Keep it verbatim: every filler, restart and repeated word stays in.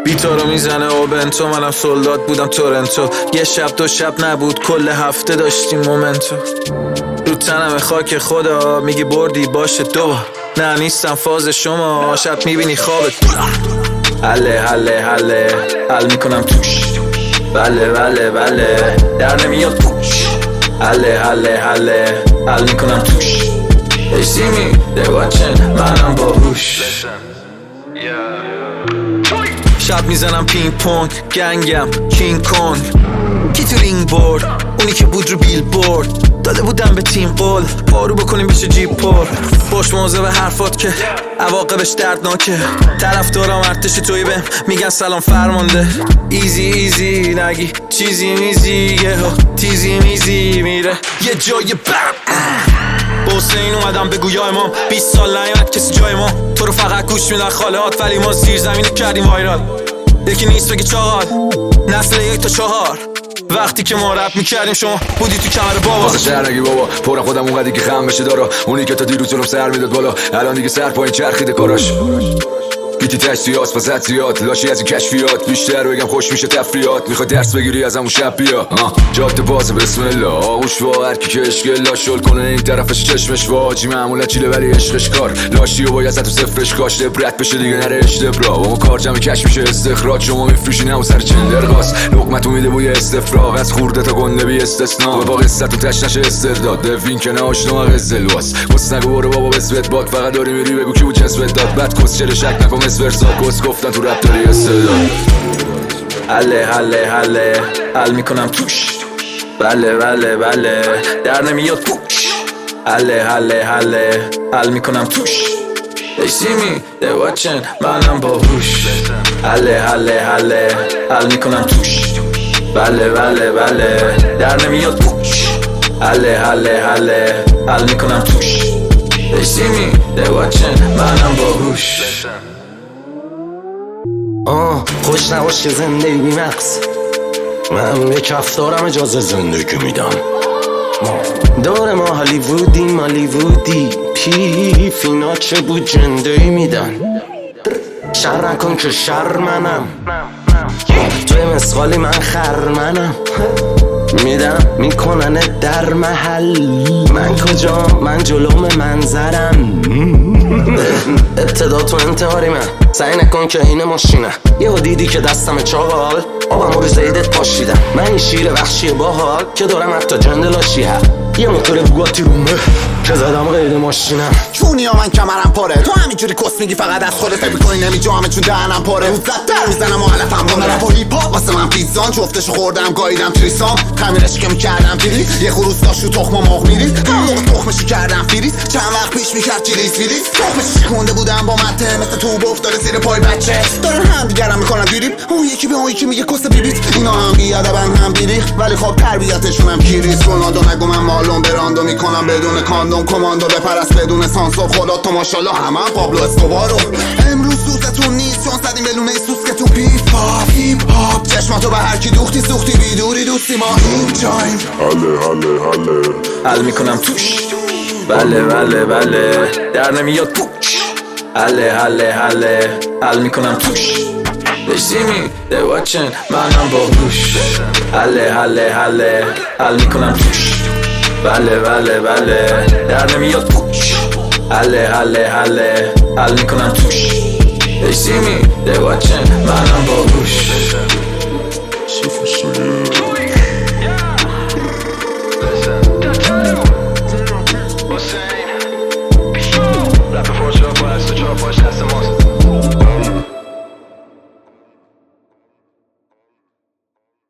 بیتا رو میزنه و بنتو، منم سولداد بودم تورنتو. یه شب دو شب نبود، کل هفته داشتیم مومنتو. رو تنم خاک خدا، میگی بردی باشه دو. نه نیستم فاز شما، شب میبینی خوابت. حله حله حله حل میکنم توش. بله بله بله در نمیاد پوش. حله حله حله حل میکنم توش. They see me, they watching، منم باهوش. شب میزنم پینگ پونگ، گنگم کینگ کونگ. کی تو رینگ برد؟ اونی که بود رو بیل برد. داده بودم به تیم قول، پارو بکنیم بشه جیب پر. باش موضوع به حرفات که عواقبش دردناکه. طرف دارم ارتش توی بهم میگن سلام فرمانده. ایزی ایزی نگی چیزی میزی، یه ها تیزی میزی میره یه جای بم. حسین اومدم بگو یا امام، بیست سال نیامد کسی جای ما. تو رو فقط گوش میدن خالهات، ولی ما زیر زمینو کردیم وایرال. یکی نیست بگی چاقال، نسل یک تا چهار. وقتی که ما رپ میکردیم شما بودی تو کمر بابا. واسه شهر نگی بابا، پرم خودم اونقدی که خم بشه دارا. اونی که تا دیروز جلوم سر میداد بالا، الان دیگه سر پایین چرخیده کاراش. گیتی تشتیات واسه زیاد، لاشی از این کشفیات. بیشتر بگم خوش میشه تفریات. میخوای درس بگیری از همون شب بیا. جاده بازه بسم الله، آغوش وا هر کی که اشکل لاشل کنه این طرفش چشمش واجی. معمولا چیله ولی عشقش کار، لاشی و باید تو صفرش کاش. لبرت بشه دیگه نره اشتبرا. اون کار جمع کش میشه استخراج. شما میفروشین همون سر چندر قاس. لقمتو میده بوی استفراغ، از خورده تا گنده بی استثنا. با قصتو تش نشه استرداد، دوین که نه آشنا قزلواس. قص نگو برو بابا بسوت باد، فقط داری میری بگو کی بود جسوت داد. بعد کس چله شک نکن ورسا، کس گفتن تو رپ داری استعداد. حله حله حله حل میکنم توش. بله بله بله در نمیاد پوش. حله حله حله حل میکنم توش. They see me, they watching، منم باهوش. حله حله حله حل میکنم توش. بله بله بله در نمیاد پوش. حله حله حله حل میکنم توش. They see me, they watching، منم باهوش. آه خوش نباش که زندگی بی مقص. من به کفتارم اجازه زندگی میدم. دور ما هالیوودیم هالیوودی، پیف اینا چه بود جندهی میدن. شر نکن که شر منم، توی مسخالی من خرمنم. میدم میکنن در محل، من کجا من جلوم منظرم. ابتدا تو انتحاری من، سعی نکن که این ماشینه. یه دیدی که دستم چاقال، آبم رو زیدت پاشیدم. من این شیر وحشی باحال که دارم حتی جندلاشی ها. یه موتور بوگاتی رومه که زدم غیر ماشینم. چونی ها من کمرم پاره، تو همینجوری کس میگی فقط از خودت فکر میکنی نمیجا همه چون دهنم پاره. روز زدتر میزنم و علفم با رپ و هیپ هاپ. واسه من پیزان جفتشو خوردم گاییدم تریسام. خمیرش که میکردم فریز، یه خروس داشت رو تخم مرغ میریز. همون موقع تخمشو کردم فریز، چند وقت پیش میکرد چیلیز فریز. تخمش شکونده بودم با مته، مثل توب افتاده زیر پای بچه. دارن هم دیگرم میکنن دیریب، اون یکی به اون یکی میگه کس بیبیت. اینا هم بیادبن هم بیریخ، ولی خب تربیتشون هم کیریز. رونالدو نگو من مالون براندو میکنم بدون کاندوم. کماندو بپرست بدون سانسور، خدا تو ماشاءالله همه هم پابلو اسکوبارو. امروز سوزتون نیست چون زدیم به لونه سوسکتون. پیپ هاپ هیپ هاپ، چشماتو به هر کی دوختی سوختی. بیدوری دوستی ما این جایم. حله حله حله حل میکنم توش. بله بله بله در نمیاد پوش. حله حله حله حل میکنم توش. They see me, they watching، منم باهوش. حله حله حله حل میکنم توش. بله بله بله در نمیاد پوش. حله حله حله حل میکنم توش. They see me, they watching، منم باهوش.